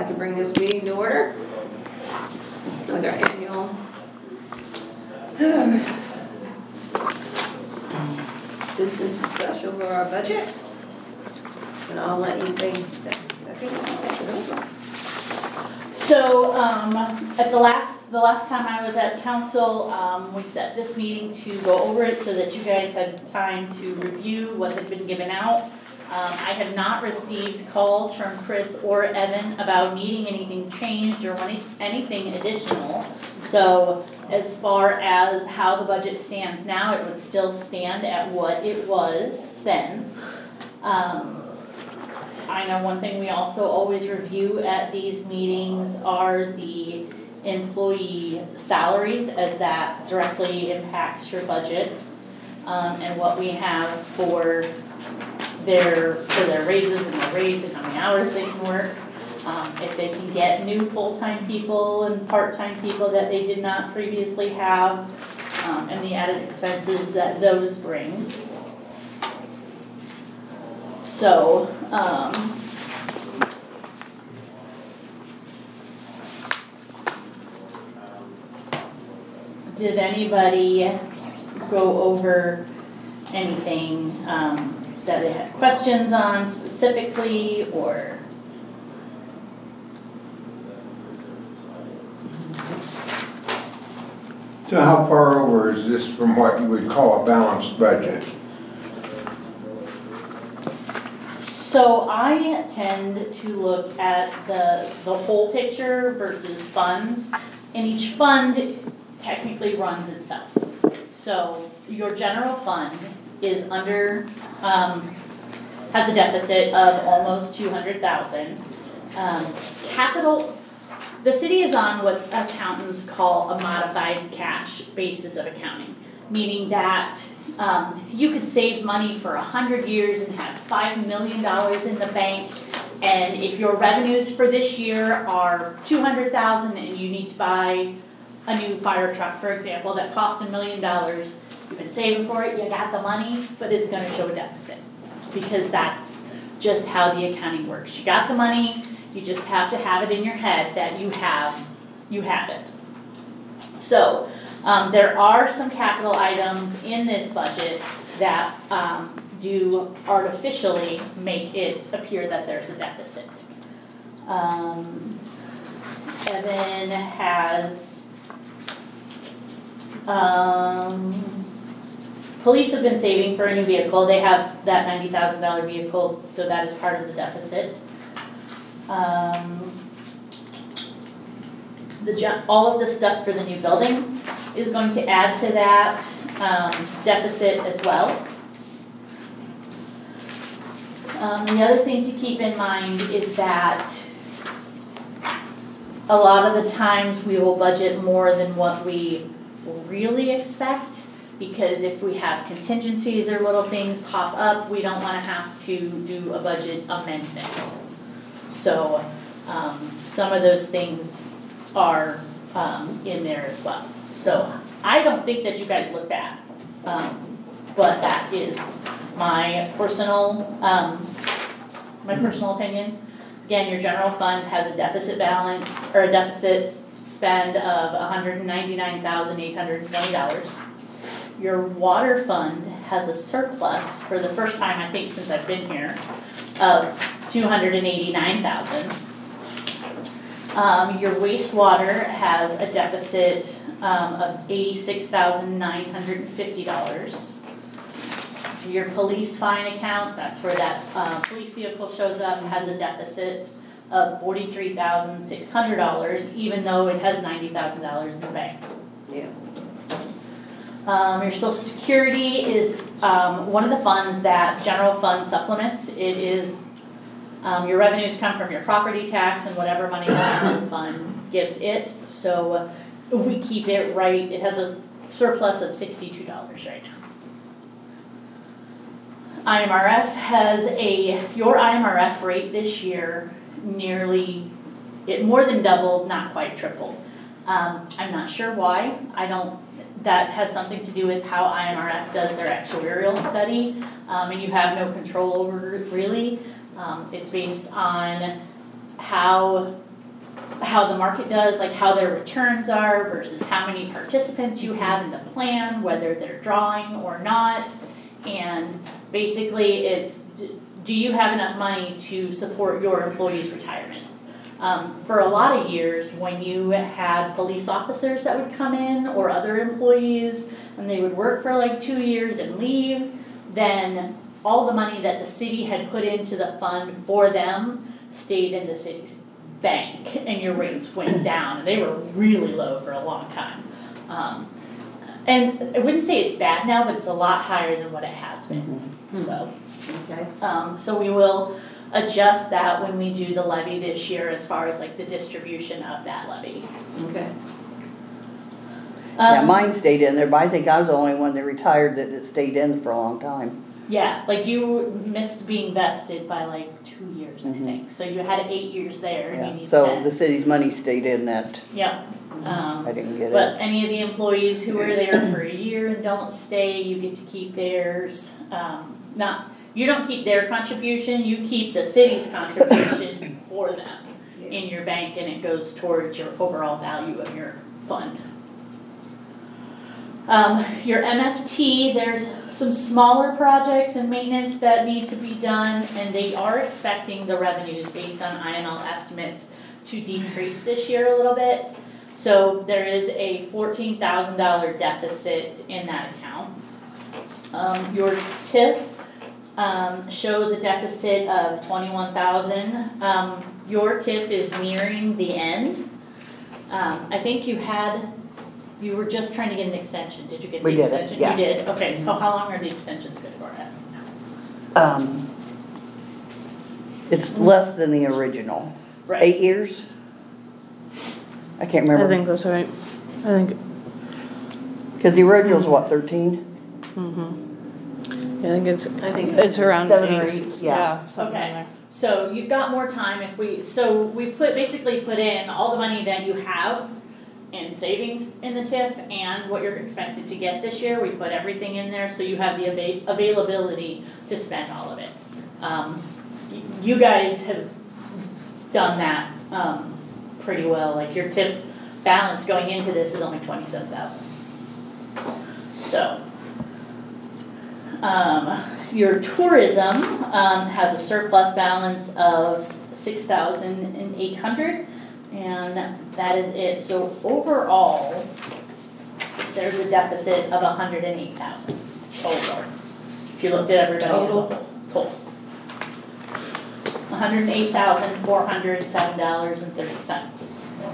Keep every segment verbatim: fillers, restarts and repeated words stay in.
to bring this meeting to order with our annual business discussion over our budget. And I'll let you think that, okay, you can take it over. So, um, at the last, the last time I was at council, um, we set this meeting to go over it so that you guys had time to review what had been given out. Um, I have not received calls from Chris or Evan about needing anything changed or any, anything additional. So, as far as how the budget stands now, it would still stand at what it was then. Um, I know one thing we also always review at these meetings are the employee salaries, as that directly impacts your budget, um, and what we have for their for their raises and their rates and how many hours they can work. Um, if they can get new full-time people and part-time people that they did not previously have, um, and the added expenses that those bring. So, um, did anybody go over anything um, that they had questions on specifically, or? So how far over is this from what you would call a balanced budget? So I tend to look at the, the whole picture versus funds, and each fund technically runs itself. So your general fund is under, um, has a deficit of almost two hundred thousand. Um, capital, the city is on what accountants call a modified cash basis of accounting, meaning that um, you could save money for a hundred years and have five million dollars in the bank, and if your revenues for this year are two hundred thousand and you need to buy a new fire truck, for example, that cost a million dollars, you've been saving for it, you got the money, but it's going to show a deficit, because that's just how the accounting works. You got the money, you just have to have it in your head that you have, you have it. So, um, there are some capital items in this budget that um, do artificially make it appear that there's a deficit. Um, Evan has, um, police have been saving for a new vehicle. They have that ninety thousand dollar vehicle, so that is part of the deficit. Um, the all of the stuff for the new building is going to add to that um, deficit as well. Um, the other thing to keep in mind is that a lot of the times we will budget more than what we really expect, because if we have contingencies or little things pop up, we don't want to have to do a budget amendment. So um, some of those things are um, in there as well. So I don't think that you guys look bad, um, but that is my personal um, my personal opinion. Again, your general fund has a deficit balance or a deficit spend of one hundred ninety-nine thousand eight hundred twenty dollars. Your water fund has a surplus for the first time I think since I've been here of two hundred eighty-nine thousand dollars. Um, your wastewater has a deficit um, of eighty-six thousand nine hundred fifty dollars. Your police fine account, that's where that uh, police vehicle shows up, has a deficit of forty-three thousand six hundred dollars, even though it has ninety thousand dollars in the bank. Yeah. Um, your Social Security is um, one of the funds that general fund supplements. It is Um, your revenues come from your property tax and whatever money the general fund gives it. So we keep it right. It has a surplus of sixty-two dollars right now. I M R F has a, your I M R F rate this year nearly, it more than doubled, not quite tripled. Um, I'm not sure why. I don't, that has something to do with how I M R F does their actuarial study, um, and you have no control over it really. Um, it's based on how how the market does, like how their returns are versus how many participants you have in the plan, whether they're drawing or not. And basically it's, do you have enough money to support your employees' retirements? Um, for a lot of years, when you had police officers that would come in or other employees, and they would work for like two years and leave, then all the money that the city had put into the fund for them stayed in the city's bank, and your rates went down, and they were really low for a long time. Um, and I wouldn't say it's bad now, but it's a lot higher than what it has been. Mm-hmm. So, Okay. um, so we will adjust that when we do the levy this year as far as like the distribution of that levy. Okay. Yeah, Um, mine stayed in there, but I think I was the only one that retired that it stayed in for a long time. Yeah, like you missed being vested by like two years, I Mhm. think. So you had eight years there and you Yeah, need so ten. the city's money stayed in that, Yeah. Um, I didn't get but it. any of the employees who are there for a year and don't stay, you get to keep theirs. Um, not, you don't keep their contribution, you keep the city's contribution for them in your bank, and it goes towards your overall value of your fund. Um, your M F T, there's some smaller projects and maintenance that need to be done, and they are expecting the revenues based on I M L estimates to decrease this year a little bit. So there is a fourteen thousand dollar deficit in that account. Um, your T I F, um, shows a deficit of twenty-one thousand. Um, your T I F is nearing the end. Um, I think you had, you were just trying to get an extension. Did you get the We did it, extension? yeah. You did? Okay, so how long are the extensions good for? Um, it's less than the original. Right. Eight years? I can't I remember. think that's right. I think, Cause the original's what, thirteen? mm-hmm. I think it's, I think it's around Seven or eight. eight, yeah. something Okay. in there. So you've got more time if we, so we put, basically put in all the money that you have in savings in the T I F and what you're expected to get this year. We put everything in there so you have the ava- availability to spend all of it. Um, y- you guys have done that, um, pretty well. Like your T I F balance going into this is only twenty-seven thousand. So, um, your tourism, um, has a surplus balance of six thousand eight hundred, and that is it. So overall, there's a deficit of one hundred eight thousand total. If you looked at everybody as a Total? whole, total. one hundred eight thousand four hundred seven dollars and thirty cents.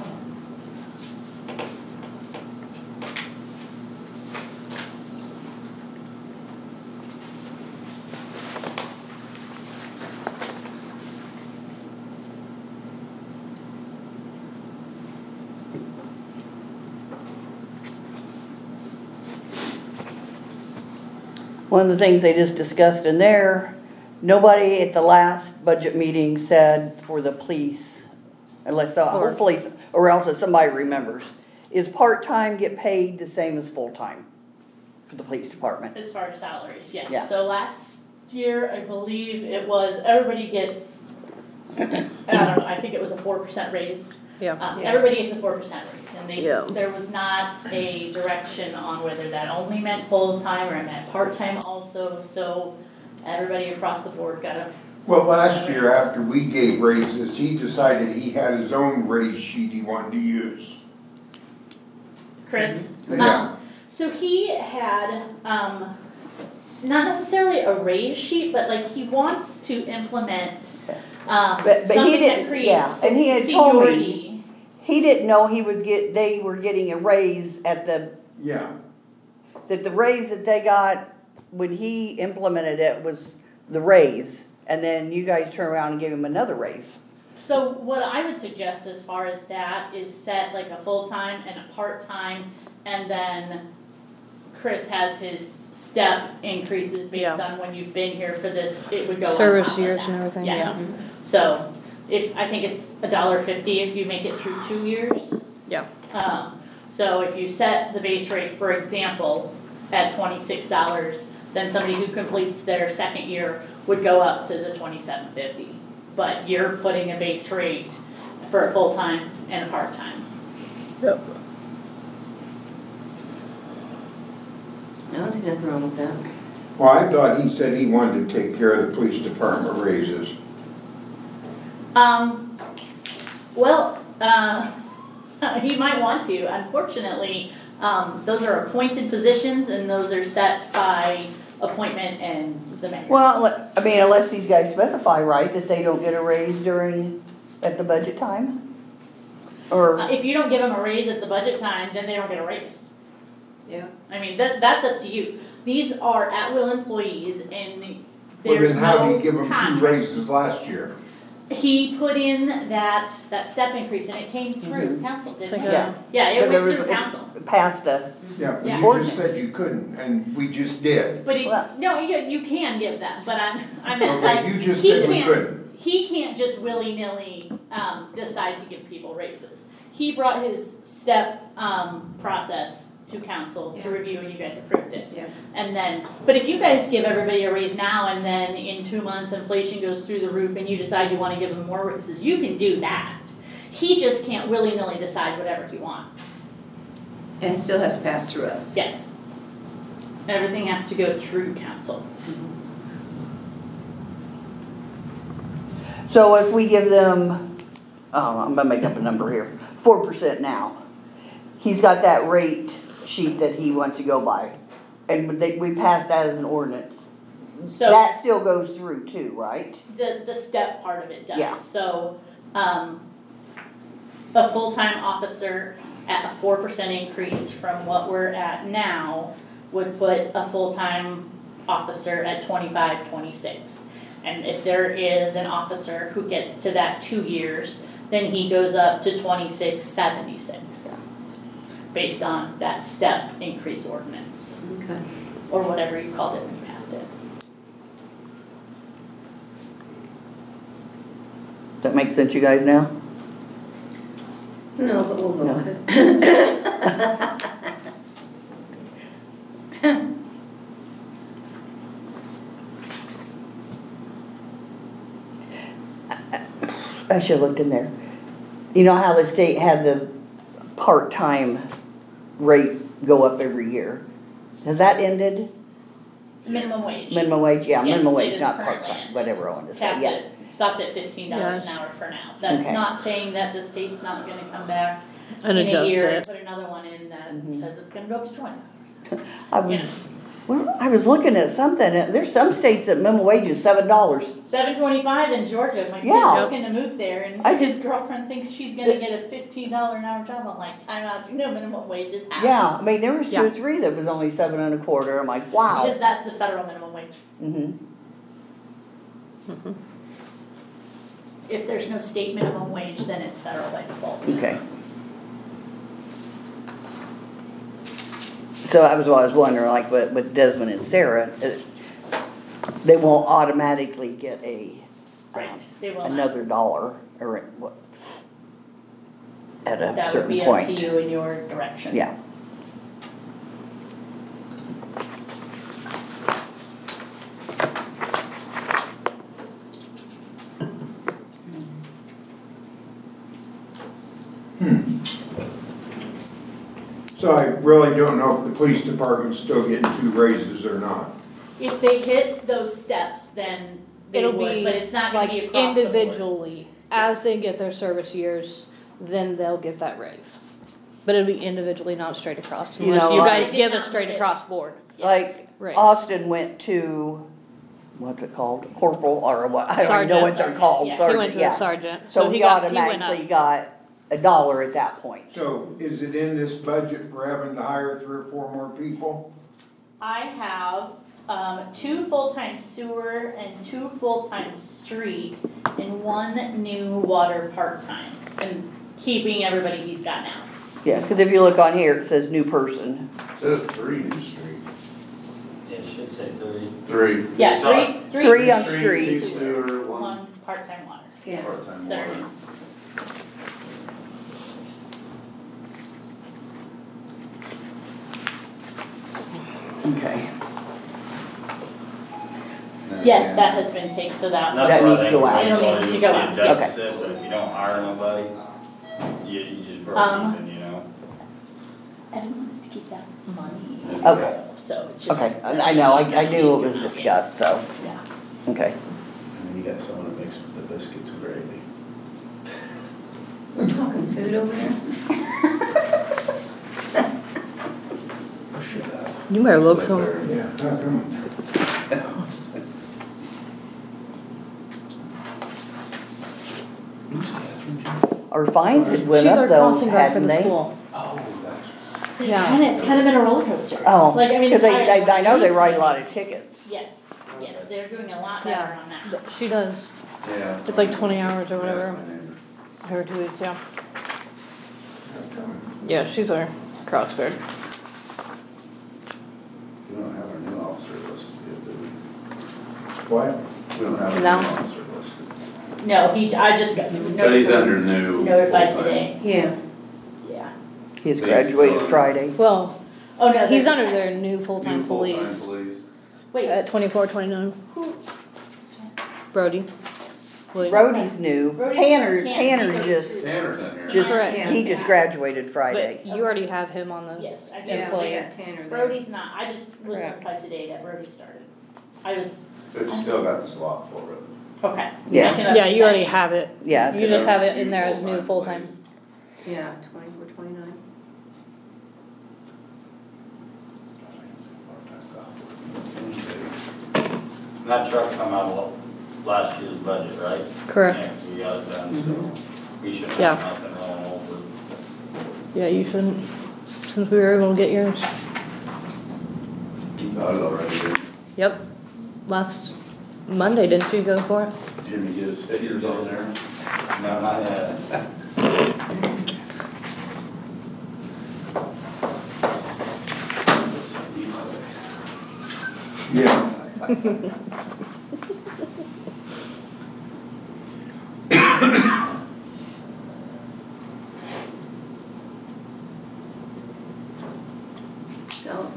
One of the things they just discussed in there, nobody at the last budget meeting said for the police, unless, uh, Or- hopefully, or else if somebody remembers, is part-time get paid the same as full-time for the police department? As far as salaries, yes. Yeah. So last year, I believe it was, everybody gets, I don't know, I think it was a four percent raise. Yeah. Um, Yeah. everybody gets a four percent raise, and they, Yeah. there was not a direction on whether that only meant full-time or it meant part-time also, so everybody across the board got a. Well, last year after we gave raises, he decided he had his own raise sheet he wanted to use. Chris? Yeah. Um, so he had, um, not necessarily a raise sheet, but like he wants to implement, um, But- but he something that didn't- creates yeah, and he had told me- seniority. He didn't know he was get, they were getting a raise at the, Yeah, that the raise that they got when he implemented it was the raise, and then you guys turn around and give him another raise. So what I would suggest as far as that is set like a full-time and a part-time, and then Chris has his step increases based Yeah. on when you've been here for this, it would go on top Service of years that. and everything, Yeah. yeah. So if, I think it's a dollar fifty if you make it through two years. Yeah. Um, so if you set the base rate, for example, at twenty-six dollars, then somebody who completes their second year would go up to the twenty-seven fifty. But you're putting a base rate, for a full-time and a part-time. Yep. I don't see nothing wrong with that. Well, I thought he said he wanted to take care of the police department raises. Um, well, uh, he might want to. Unfortunately, um, those are appointed positions and those are set by appointment and the mayor. Well, I mean, unless these guys specify, right, that they don't get a raise during, at the budget time? Or, Uh, if you don't give them a raise at the budget time, then they don't get a raise. Yeah. I mean, that, that's up to you. These are at-will employees and Well, there's then how do no you give them two contract. raises last year? He put in that, that step increase and it came through Mhm. council, It's didn't like it? a- Yeah, But it there went was- through council. past the, Yeah, but Yeah. you just said you couldn't, and we just did. But he, Well- no, you, you can give that, but I'm, I meant Okay, like, you just he said we can't, couldn't. he can't just willy-nilly, um, decide to give people raises. He brought his step, um, process to council to Yeah. review and you guys approved it. Yeah. And then, but if you guys give everybody a raise now and then in two months inflation goes through the roof and you decide you wanna give them more raises, you can do that. He just can't willy-nilly decide whatever he wants. And it still has to pass through us. Yes. Everything has to go through council. so if we give them, oh, I'm gonna make up a number here, four percent now. He's got that rate sheet that he wants to go by, and they, we passed that as an ordinance. So That still goes through too, right? the, the step part of it Yeah. does. So, um, a full-time officer at a four percent increase from what we're at now would put a full-time officer at twenty-five, twenty-six. And if there is an officer who gets to that two years, then he goes up to twenty-six, seventy-six. Based on that step increase ordinance, Okay. or whatever you called it when you passed it. Does that make sense, you guys now? No, but we'll go No. with it. I should've looked in there. You know how the state had the part-time rate go up every year? Has that ended? Minimum wage. Minimum wage, yeah, Yes, minimum it wage, is not currently part-time, in. whatever I wanted to say, Capped yeah. it, stopped at fifteen dollars an Yes. hour for now. That's Okay. not saying that the state's not gonna come back And in a adjust year and it. put another one in that Mhm. says it's gonna go up to twenty. I was, well, I was looking at something, and there's some states that minimum wage is seven dollars. Seven twenty-five in Georgia, my kid's Yeah. looking to move there and I his just- girlfriend thinks she's gonna get a fifteen dollar an hour job. I'm like, time out, you know minimum wage is half. Yeah, I mean, there was two or Yeah. three that was only seven and a quarter, I'm like, wow. Because that's the federal minimum wage. Mm-hmm, If there's no state minimum wage, then it's federal by default. okay. So I was, I was wondering, like with, with Desmond and Sarah, it- they won't automatically get a, um, Right, they will not. another dollar, or what? At a That would certain be up to point, you in your direction. yeah. So I really don't know if the police department's still getting two raises or not. If they hit those steps, then they It'll would, be but it's not gonna like be across the board. individually, as they get their service years, then they'll get that raise. But it'll be individually, not straight across, You unless know, you I- guys I did give a not straight look at- across board. Like, Right. Austin went to, what's it called, corporal, or what, I don't even know what they're Sergeant. called, Yeah. He He went sergeant, to a yeah. sergeant, So so he he got, he went up. automatically got a dollar at that point. So is it in this budget for having to hire three or four more people? I have, um, two full-time sewer and two full-time street and one new water part-time. And keeping everybody he's got now. Yeah, cause if you look on here, it says new person. Says three new street. It should say thirty. Three. Yeah, three, three. Three on Street, street. two sewer, one One part-time water. Yeah. part-time That are water. new. Okay. And Yes, that has been taken, so that. That's That why needs I to go out. think that's It'll why need to you go see out. a deficit, but if you don't hire nobody, you, you just broke Um, even, you know? I wanted to keep that money. Okay. So it's just. Okay, I I know, I, I knew it was discussed, so, Yeah. okay. And then you got someone that makes the biscuits and gravy. We're talking food over there. Shut up. You better look Sit some. there. Yeah, how come? Who's Catherine Jones? Our fines had She's went our up though, crossing guard for hadn't the they? school. Oh, that's. They've Yeah. Kinda, it's kind of been a roller coaster. Oh, Like, I mean, cause it's they, higher they, I know they than write a used lot to of tickets. be. Yes, yes, Okay. they're doing a lot Yeah. better on that. But She does, Yeah. It's like twenty hours or whatever. Yeah, my neighbor. every two weeks, yeah. How come? Yeah, she's our cross guard. We don't have our new officer listed yet, do What? we? We don't have our No. new officer listed. No, he, I just got But he's under notified, new. notified full-time. today, Yeah. yeah. He's So he's graduated still- Friday. Well, Oh, no, he's there's a under second. their new New full-time full-time police police. Wait, at twenty-four, twenty-nine. who? Brody. Williams. Brody's new, Brody's- Tanner, Tanner, Tanner he's a just, recruiter. Tanner's in here. just, Correct. he just graduated Friday. But you already have him on the, Yes, I do. Yeah, we Employee. got Tanner there. Brody's not, I just was Correct. notified today that Brody started. I was, But you still got the slot for it. okay. Yeah. I can yeah, update you already that. have it. Yeah, You just have it in there as new full-time. police. Yeah, twenty-four, twenty-nine. And that truck come out of last year's budget, right? Correct. Yeah, we got it done, so we should have Yeah. nothing rolling over. Yeah, you shouldn't, since we were able to get yours. You got it already, did Yep. Last Monday, didn't you go for it? Jimmy get his stickers on there? No, not yet. Yeah. So.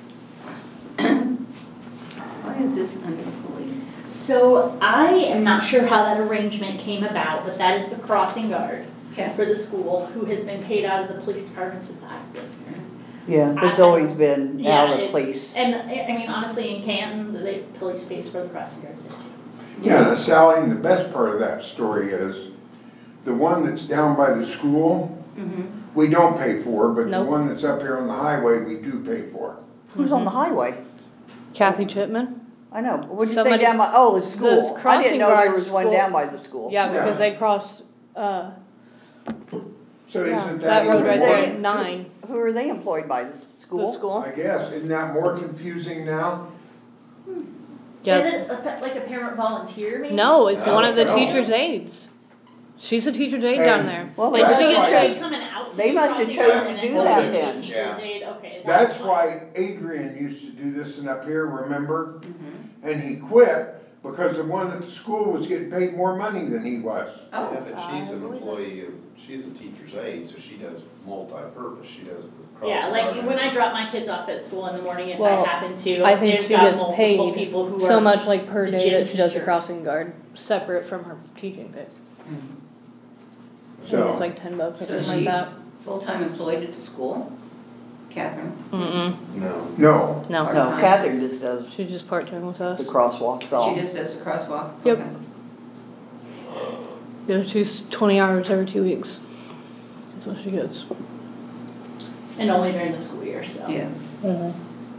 Why is this under police? So I am not sure how that arrangement came about, but that is the crossing guard Yeah. for the school who has been paid out of the police department since I've been here. Yeah, it's I- always been Yeah, out of the it's- police. And I I mean, honestly, in Canton, the police pays for the crossing guard station. Yeah, now Sally, and the best part of that story is, the one that's down by the school, Mm-hmm. we don't pay for, but the Nope. one that's up here on the highway, we do pay for. Who's on the highway? Kathy Chipman? I know, but what'd you say Somebody- down by, oh, the school. I crossing didn't know there guard was one school- down by the school. Yeah, because Yeah. they cross, uh, So yeah, isn't that that road even right more, there at nine, Who are they employed by, the s- the school? school. I guess, isn't that more confusing now? Yeah. Is it a pa- like a parent volunteer maybe? No, it's one of the No. teacher's aides. She's a teacher's aide down And- there. Well, Like, they That's so must you why- have she chose, coming out to they do must have crossing chose guard to and do then that go to the then. Teacher's aide, okay. That's why Adrian used to do this and up here, remember? Mm-hmm. And he quit because the one at the school was getting paid more money than he was. Oh, Yeah, but she's I an believe employee of, she's a teacher's aide, so she does multi-purpose, she does the cross. Yeah, like guard. when I drop my kids off at school in the morning, if I Well, happen to, I think they've she got gets multiple paid people who are. so much like per the day gym that she does the teacher. crossing guard, separate from her teaching pay. I think So, it's like ten bucks or So something she- like that. full-time employed at the school? Catherine? Mm-mm, No. no, no, no, Catherine just does she's just part-time with us. the crosswalks She all. just does the crosswalk? Yep. Okay. Yeah, she's twenty hours every two weeks. That's what she gets. And only during the school year, so. Yeah. Mhm.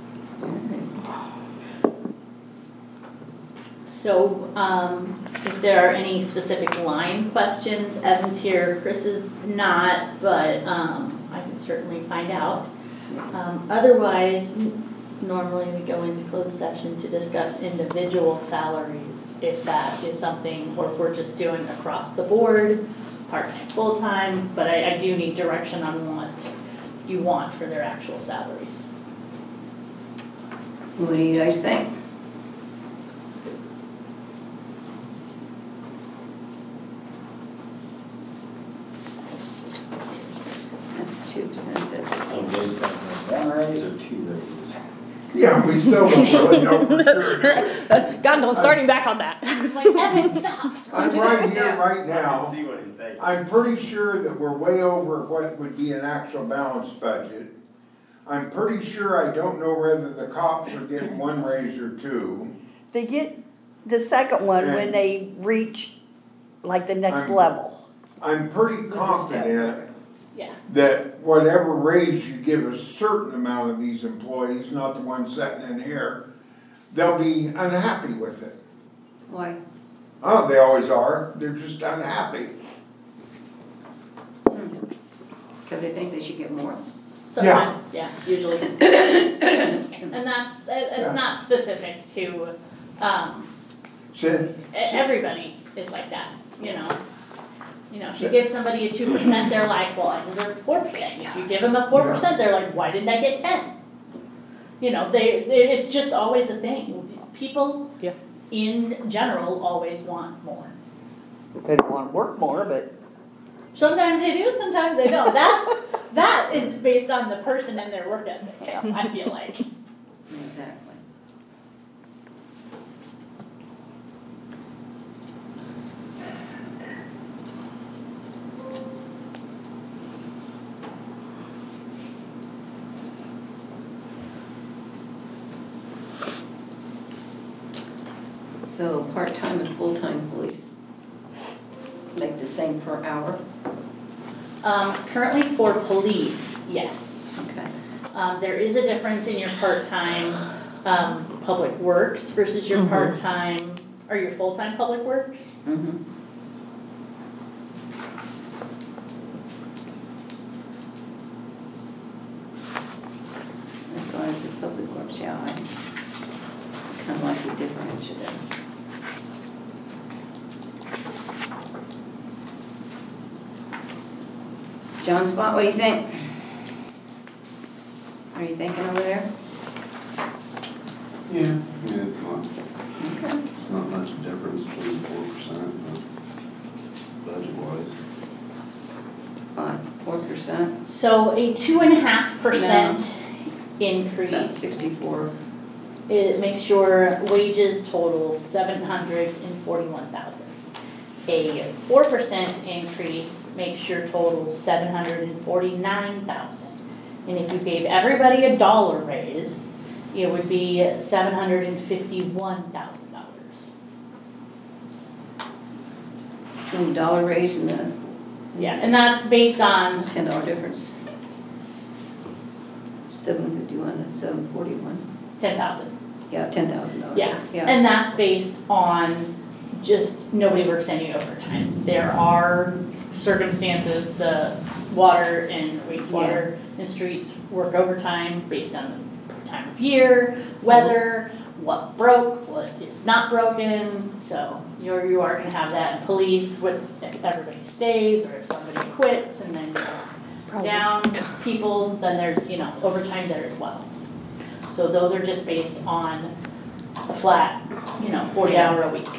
So, um, if there are any specific line questions, Evan's here, Chris is not, but, um, I can certainly find out. Um, otherwise, n- normally we go into closed session to discuss individual salaries, if that is something, or if we're just doing across the board, part-time, full-time, but I, I do need direction on what you want for their actual salaries. What do you guys think? That's two percent, that's. So based on one raise or two raises? Yeah, we still don't really know for sure. God, no, starting back on that. It's like, Evan, stop. I'm right here, right I now. can see what he's thinking. I'm pretty sure that we're way over what would be an actual balanced budget. I'm pretty sure I don't know whether the cops are getting one raise or two. They get the second one when And- they reach like the next I'm- level. I'm pretty confident Yeah, that whatever raise you give a certain amount of these employees, not the ones sitting in here, they'll be unhappy with it. Why? Oh, they always are, they're just unhappy. Because they think they should get more. sometimes, yeah, usually. And that's, it- Yeah. it's not specific to, um, Sid? e- everybody is like that, you know? You know, if you Sure. give somebody a two percent, they're like, well, I deserve four percent. If you give them a four percent, they're like, why didn't I get ten? You know, they, they, it's just always a thing. People Yeah. in general always want more. They don't wanna work more, but Sometimes they do, sometimes they don't. That's, that is based on the person and their work ethic, I feel like. Exactly. So part-time and full-time police make the same per hour? Um, currently for police, yes. Okay. Um, there is a difference in your part-time, um, public works versus your Mhm. part-time, or your full-time public works. Mm-hmm. As far as the public works, yeah, I kind of like the differential there. John Spot, what do you think? Are you thinking over there? Yeah. Yeah, it's not, Okay. it's not much difference between four percent, budget wise. Five, four percent, So a two and a half percent about increase, sixty-four. it makes your wages total seven hundred and forty-one thousand. A four percent increase makes your total seven hundred and forty-nine thousand. And if you gave everybody a dollar raise, it would be seven hundred and fifty-one thousand dollars. Between the dollar raise and the, Yeah, and that's based on, it's ten dollar difference. Seven fifty-one and seven forty-one. ten thousand. Yeah, ten thousand dollars. Yeah, Yeah. and that's based on just nobody works any overtime. There are circumstances, the water and wastewater and streets work overtime based on the time of year, weather, what broke, what is not broken. So you're, you are gonna have that in police, with if everybody stays or if somebody quits and then Probably. down people, then there's, you know, overtime there as well. So those are just based on a flat, you know, forty hour a week.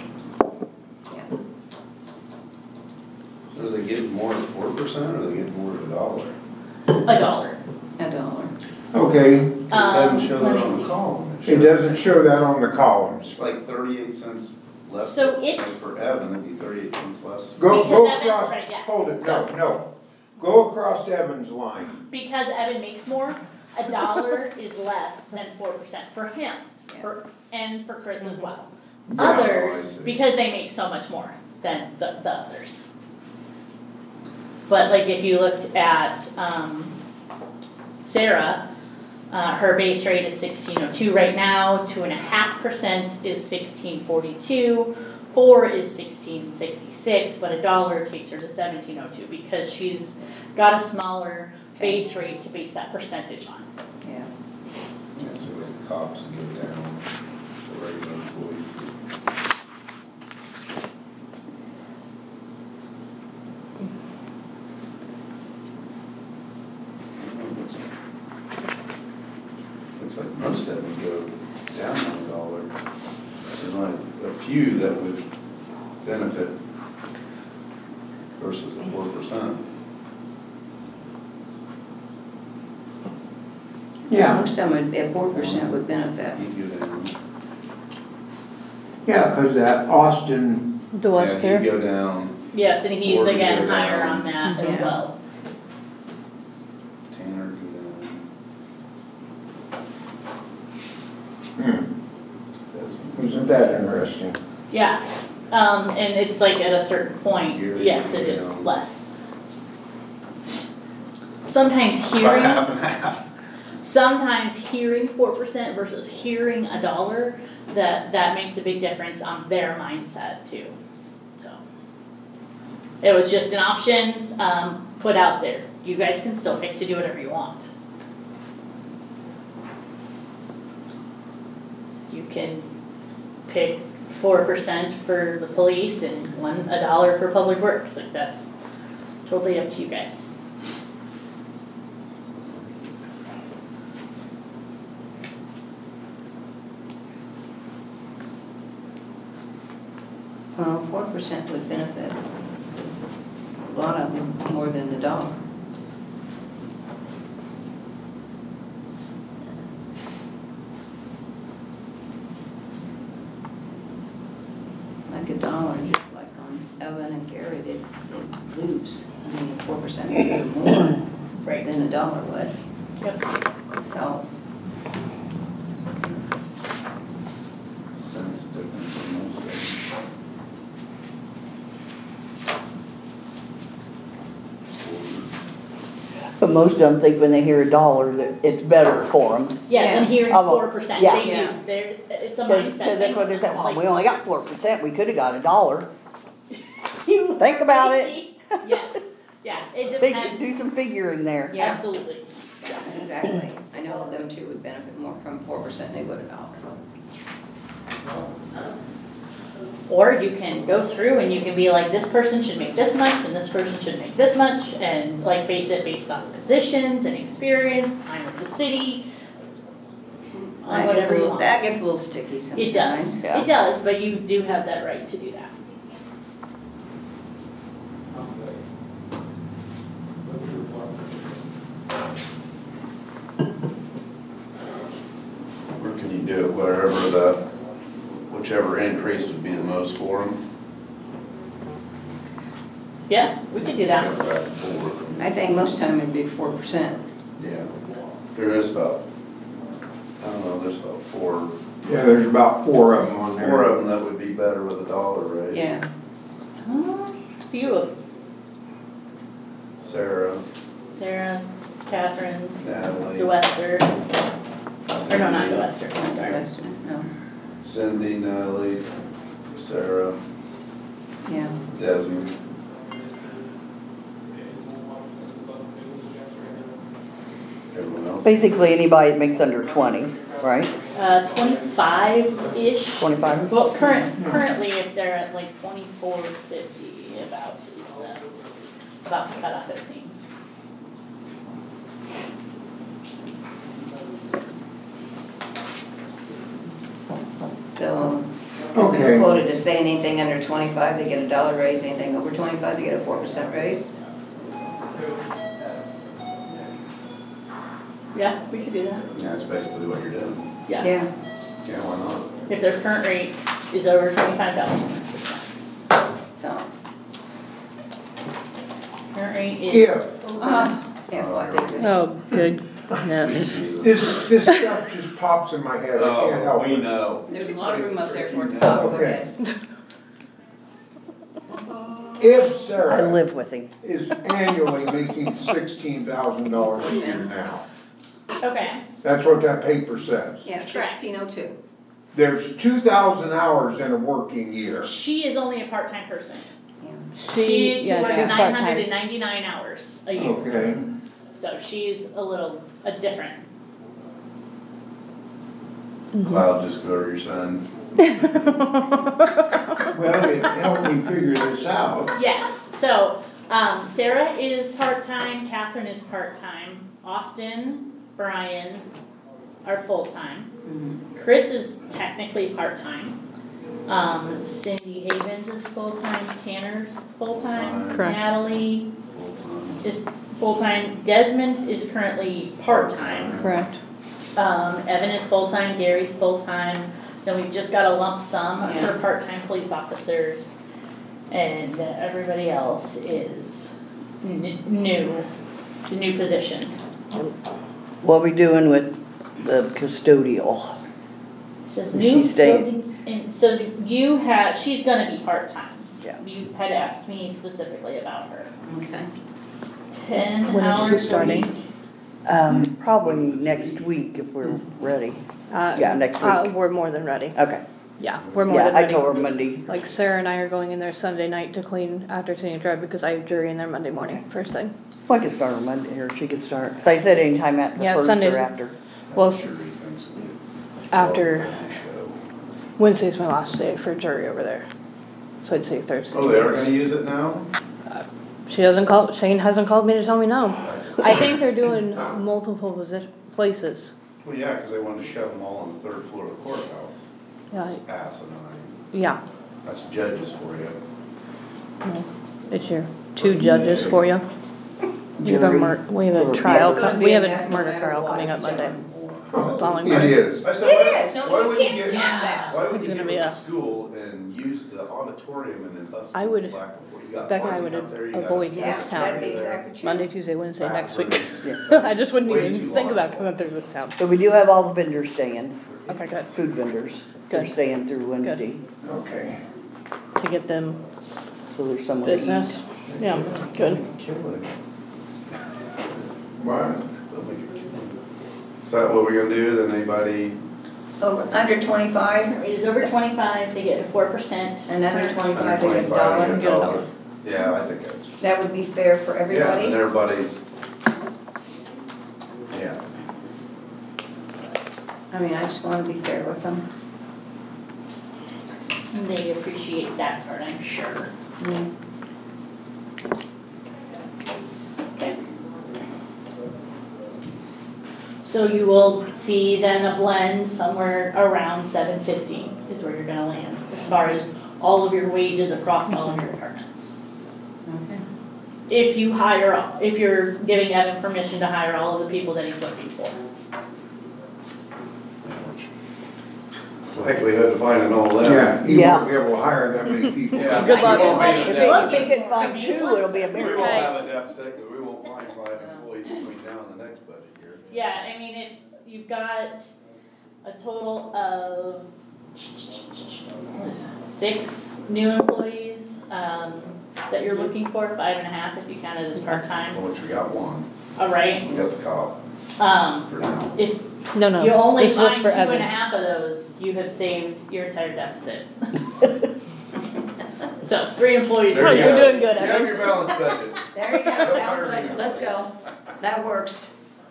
So are they getting more at four percent, or are they getting more at a dollar? A dollar. A dollar. Okay, It Um, doesn't show let that me on see. the column. it shows- doesn't show that on the columns. It's like thirty-eight cents less. So it- like For Evan, it'd be thirty-eight cents less. Go, Because go Evan's across, right, yeah. hold it, no, So- no. Go across Evan's line. Because Evan makes more, a dollar is less than four percent for him, for, and for Chris as well. Yeah, oh, I Others, see. because they make so much more than the, the others. But like if you looked at, um, Sarah, uh, her base rate is sixteen oh two right now, two and a half percent is sixteen forty-two, four is sixteen sixty-six, but a dollar takes her to seventeen oh two because she's got a smaller base rate to base that percentage on. Yeah. Yeah, so the cops would go down, the regular employees. Looks like most of them go down one dollar. There's only a few that would benefit versus the four percent. Yeah, Most of them would be, a four percent would benefit. He'd go down. yeah, cause that Austin, The what Yeah, care? he'd go down, Yes, and he's Or again go higher down. on that as Yeah. well. Tanner go hmm, down. isn't that interesting? Yeah, um, and it's like at a certain point, Yearly, yes, it is yeah. less. Sometimes About hearing, half and half. sometimes hearing four percent versus hearing a dollar, that, that makes a big difference on their mindset too, so. It was just an option, um, put out there. You guys can still pick to do whatever you want. You can pick four percent for the police and one, a dollar for public works, like that's totally up to you guys. Well, four percent would benefit a lot of them more than the dollar. Like a dollar, just like on Evan and Gary, they'd, they'd lose. I mean, four percent would do more Right. than a dollar would, Yep. so. Cents difference in most of them. But most of them think when they hear a dollar that it's better for them. Yeah, and hearing Although- four percent, yeah. they do, Yeah. they're, it's a Cause, mindset 'cause thing. that's what they're saying, well, Like, we only got four percent, we could've got a dollar. you Think about it. crazy. Yes, yeah, it Fig- depends. Do some figuring there. Yeah. Absolutely. Yeah. Exactly. I know them two would benefit more from four percent than they would a dollar. Or you can go through and you can be like, this person should make this much and this person should make this much, and like base it based on positions and experience, time with the city, on That gets a whatever you little, want. that gets a little sticky sometimes. It does, Yeah. it does, but you do have that right to do that. Or can you do it wherever the, whichever increase would be the most for them? Yeah, we could do that. Back and forth. I think most time it'd be four percent. Yeah, there is about, I don't know, there's about four, Yeah, there's about four of them on there. four of them that would be better with a dollar raise. Yeah. Uh, Few of Sarah, Sarah, Catherine, Natalie. DeWester, or no, not Cindy, DeWester, I'm sorry. Western, no. Cindy, Natalie, Sarah, Yeah. Desmond. Everyone else? Basically, anybody that makes under twenty, right? Uh, twenty-five-ish. Twenty-five? Well, current, currently, if they're at like twenty-four fifty, about is the, about the cutoff it seems. So, Okay. quoted to say anything under twenty-five, they get a dollar raise, anything over twenty-five, they get a four percent raise. Yeah, we could do that. That's basically what you're doing. Yeah. Yeah. Yeah, why not? If their current rate is over twenty-five dollars. So, Current rate is. If uh, yeah, what they do. Oh, good, yes. Jesus. this, this stuff just pops in my head, I can't Oh, help we it. know. There's a lot of room up there for it to No. talk, go Okay. ahead. If I Sarah live with him. is annually making sixteen thousand dollars a year now, Okay, that's what that paper says. Yeah, Correct. sixteen oh two. There's two thousand hours in a working year. she is only a part-time person. She, She yeah, works she's nine hundred and part-time. ninety-nine hours a year. Okay, So she's a little, a different. Cloud just go to your son. well, it helped me figure this out. Yes, so, um, Sarah is part-time, Catherine is part-time, Austin, Brian are full-time. Chris is technically part-time. Um, Cindy Havens is full-time, Tanner's full-time, Correct. Natalie full-time. is full-time, Desmond is currently part-time. Correct. Um, Evan is full-time, Gary's full-time, then we've just got a lump sum Yeah. for part-time police officers. And uh, everybody else is n- new, the new positions. What are we doing with the custodial? It says Is new she staying? buildings, and so you have, she's gonna be part-time. Yeah. You had asked me specifically about her. Okay. Ten When is she hours a starting? week. Um, probably next week if we're ready. Uh, Yeah, next Uh, week. we're more than ready. Okay. Yeah, we're more Yeah, than I ready. told her Monday. Like Sarah and I are going in there Sunday night to clean after Scenic Drive because I have jury in there Monday morning, Okay. first thing. Well, I could start on Monday, or she could start. They said anytime at the Yeah, first Sunday. or after. Well, Sure he thinks we get after, twelve minute show. Wednesday's my last day for jury over there. So I'd say Thursday. Oh, they are gonna use it now? She hasn't called, Shane hasn't called me to tell me no. I think they're doing multiple posi- places. Well, yeah, cause they wanted to shove them all on the third floor of the courthouse. Yeah, It's asinine. yeah, That's judges for you. no, it's your two judges for you. We have a Jury. mur, we have a Jury. trial, It's gonna co- be we a have mess a no murder matter trial what, coming up Monday. It Following is. I said, It why, is. No, why you would you can't get, stand that. why would It's you gonna give be it a- to school and use the auditorium and then bus I people would- back before you got Becca and I parking would up there, you got avoid Yeah, this that'd be town. exactly true. Monday, Tuesday, Wednesday, next week. bathrooms. I just wouldn't Way even too think about long. coming through this town. So we do have all the vendors staying, Okay, good, food vendors. They're Good. staying through Wednesday, Okay. to get them so there's somewhere to eat. business. Yeah, good. Kill it. What? They'll make it kill it. Is that what we're gonna do, then anybody, Over, under twenty-five, It is over twenty-five, they get a four percent. and under under twenty-five, they get a twenty-five, you dollar. get a dollar? Yeah, I think that's, That would be fair for yeah, everybody. and everybody's, yeah. I mean, I just wanna be fair with them. And they appreciate that part, I'm sure. Okay. So you will see then a blend somewhere around seven fifty is where you're gonna land, as far as all of your wages across all of your departments. Okay. If you hire, if you're giving Evan permission to hire all of the people that he's looking for. Likelihood of finding all that. Yeah, he Yeah. won't be able to hire that many people. Yeah. Good luck. We won't If have a he, deficit. if he can find two, it'll be a We miracle. won't have a deficit, because we won't find five employees between now and the next budget year. Yeah, I mean, if you've got a total of, what is that, six new employees, um, that you're looking for, five and a half if you count it as part-time, Well, which we got one, all right? we got the cop Um, for now. if No, no, you only this was find for two and a Evan. half of those, you have saved your entire deficit. So, three employees. There you You're go. doing good, You have Evan. your balanced budget. There you go, Don't that was hire like, me. let's go, that works.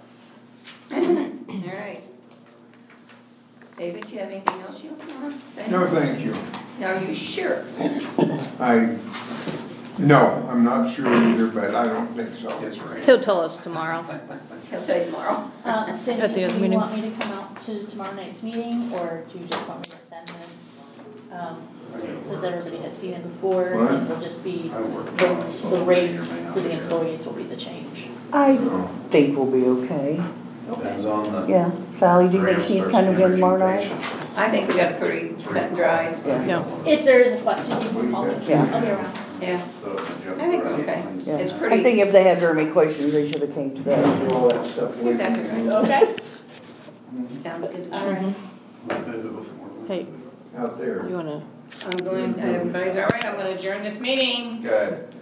All right. David, you have anything else you want to say? No, thank you. Are you sure? I, no, I'm not sure either, but I don't think so. It's raining. He'll tell us tomorrow. He'll tell you tomorrow. Uh, Cindy, At the do other you meeting. want me to come out to tomorrow night's meeting, or do you just want me to send this? Um, since everybody has seen it before, What? it will just be, I work the, tomorrow, so the I rates may or may for the not. employees will be the change. I No. think we'll be okay. Depends on the. Yeah. Sally, do you think Graham she's starts kind of getting good tomorrow education. night? I think we got a pretty cut and dry, Yeah. No. If there is a question, you can call me, Yeah. I'll be around. yeah. So it's a jump I think we're around. okay. Yeah. It's I pretty- think if they had very many questions, they should have came today. Do all that stuff with Exactly me. right. Okay? Sounds good to me. All right. Hey, Out there. you wanna, I'm going, everybody's all right, I'm gonna adjourn this meeting. Okay.